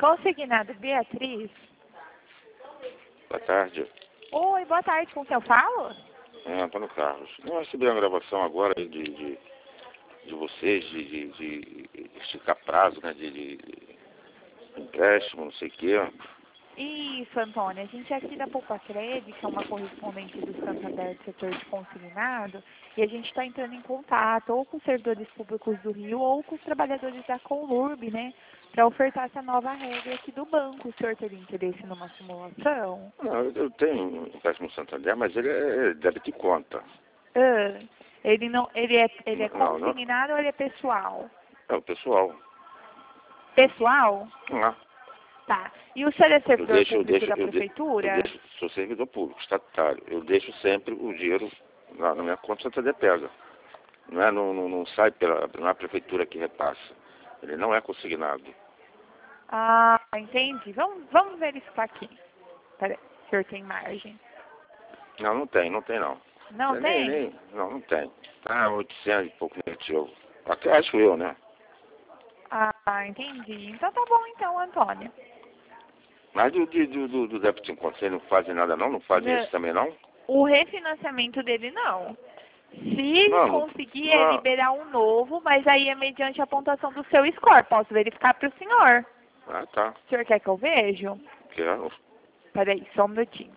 Consignado Beatriz. Boa tarde. Oi, boa tarde. Com quem eu falo? É, Antônio Carlos. Eu recebi uma gravação agora de vocês, de esticar prazo, né? De empréstimo, não sei o quê. Isso, Antônia. A gente é aqui da Poupa Crédito, que é uma correspondente do Santander do setor de consignado, e a gente está entrando em contato ou com os servidores públicos do Rio ou com os trabalhadores da Conlurb, né? Para ofertar essa nova regra aqui do banco. O senhor teria interesse numa simulação? Não, eu tenho um empréstimo no Santander, mas ele é débito e conta. Ah, ele não, ele é Não, consignado ou ele é pessoal? é o pessoal. Pessoal? Não. Tá. E o senhor é Eu servidor deixo, público da prefeitura? sou servidor público, estatutário. Eu deixo sempre o dinheiro na minha conta, o Santander pega. Não sai não é a prefeitura que repassa. Ele não é consignado. Ah, entendi. Vamos verificar aqui. Peraí, o senhor tem margem? Não tem não. Não tem? Não tem. Ah, 800 e pouco negativo. Até acho eu, né? Ah, entendi. Então tá bom então, Antônia. Mas do débito em conta, vocês não fazem nada não? Não fazem isso também não? O refinanciamento dele não. Se Não. conseguir é liberar um novo, mas aí é mediante a pontuação do seu score. Posso verificar para o senhor. Ah, tá. O senhor quer que eu veja? Quero. Peraí, só um minutinho.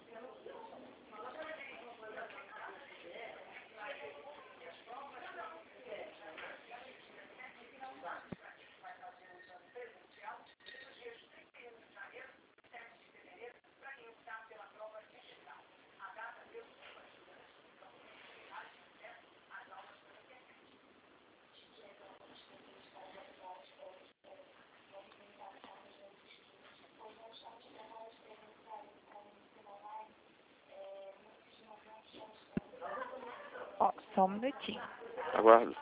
Ó, só um minutinho. Aguardo.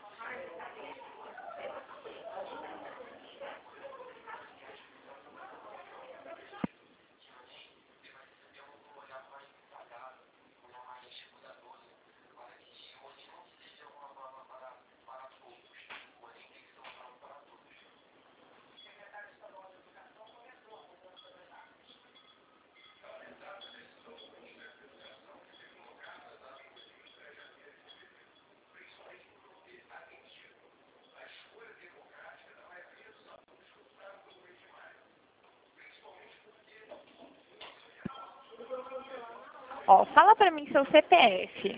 Ó, fala pra mim seu CPF.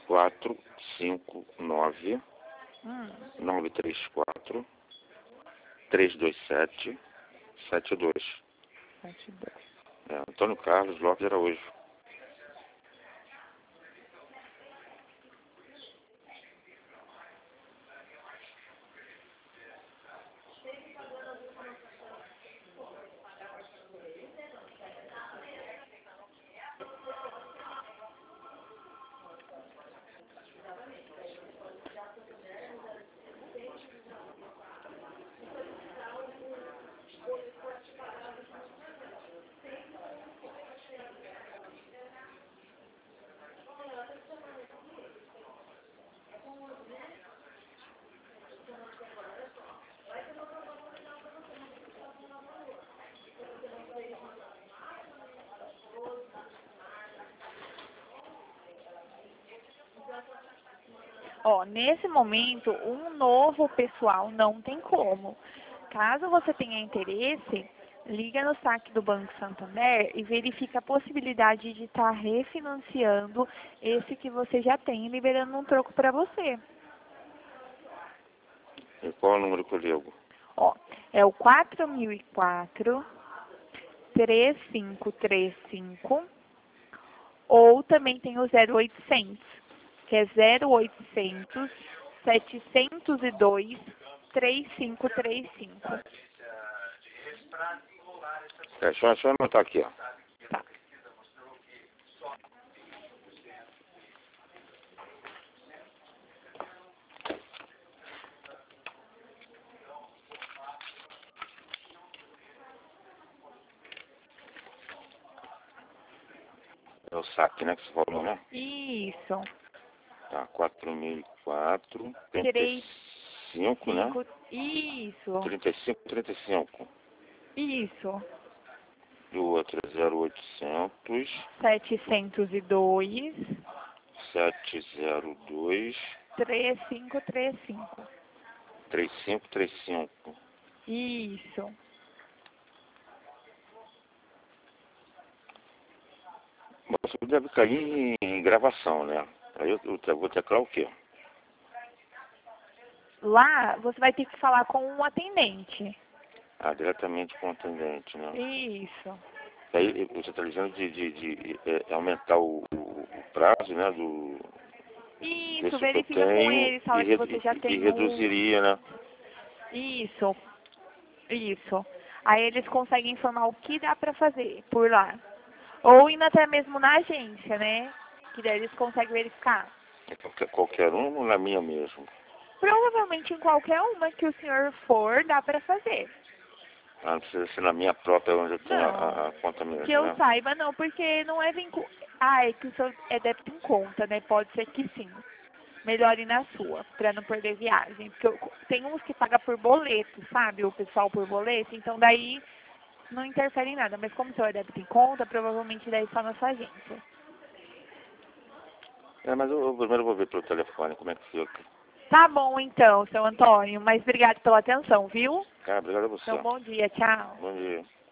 459 934 327 72. 72. É, Antônio Carlos Lopes Araújo. Ó, nesse momento, um novo pessoal não tem como. Caso você tenha interesse, liga no saque do Banco Santander e verifica a possibilidade de estar refinanciando esse que você já tem, liberando um troco para você. E qual é o número que eu ligo? Ó, é o 4004 3535 ou também tem o 0800, que é 0800 702 3535. Deixa eu anotar aqui, ó. Tá. É o saque, né, que você falou, né? Isso. Tá, 4004, 3, 35, né? 5, isso. 35. Isso. E o outro é 0800 702 702 3535. 3535. Isso. Bom, isso deve cair em gravação, né? Aí eu vou teclar o quê? Lá você vai ter que falar com um atendente. Ah, diretamente com o atendente, né? Isso. Aí você está dizendo de aumentar o prazo, né? Isso, Desse que eu verifica com tenho eles, fala que você já e tem um. reduziria, né? Isso, isso. Aí eles conseguem informar o que dá pra fazer por lá. Ou indo até mesmo na agência, né? Que daí eles conseguem verificar. Qualquer um ou na minha mesmo? Provavelmente em qualquer uma que o senhor for, dá pra fazer. Ah, não precisa ser na minha própria, onde eu tenho Não, a conta que mesmo, eu né? saiba não, porque não é Ah, é que o seu é débito em conta, né? Pode ser que sim. Melhor ir na sua, pra não perder viagem. Porque tem uns que pagam por boleto, sabe? O pessoal por boleto, então daí não interfere em nada. Mas como o seu é débito em conta, provavelmente daí só na sua agência. É, mas eu primeiro vou ver pelo telefone como é que fica. Tá bom então, seu Antônio, mas obrigado pela atenção, viu? Ah, obrigado a Então, você. bom dia, tchau. Bom dia.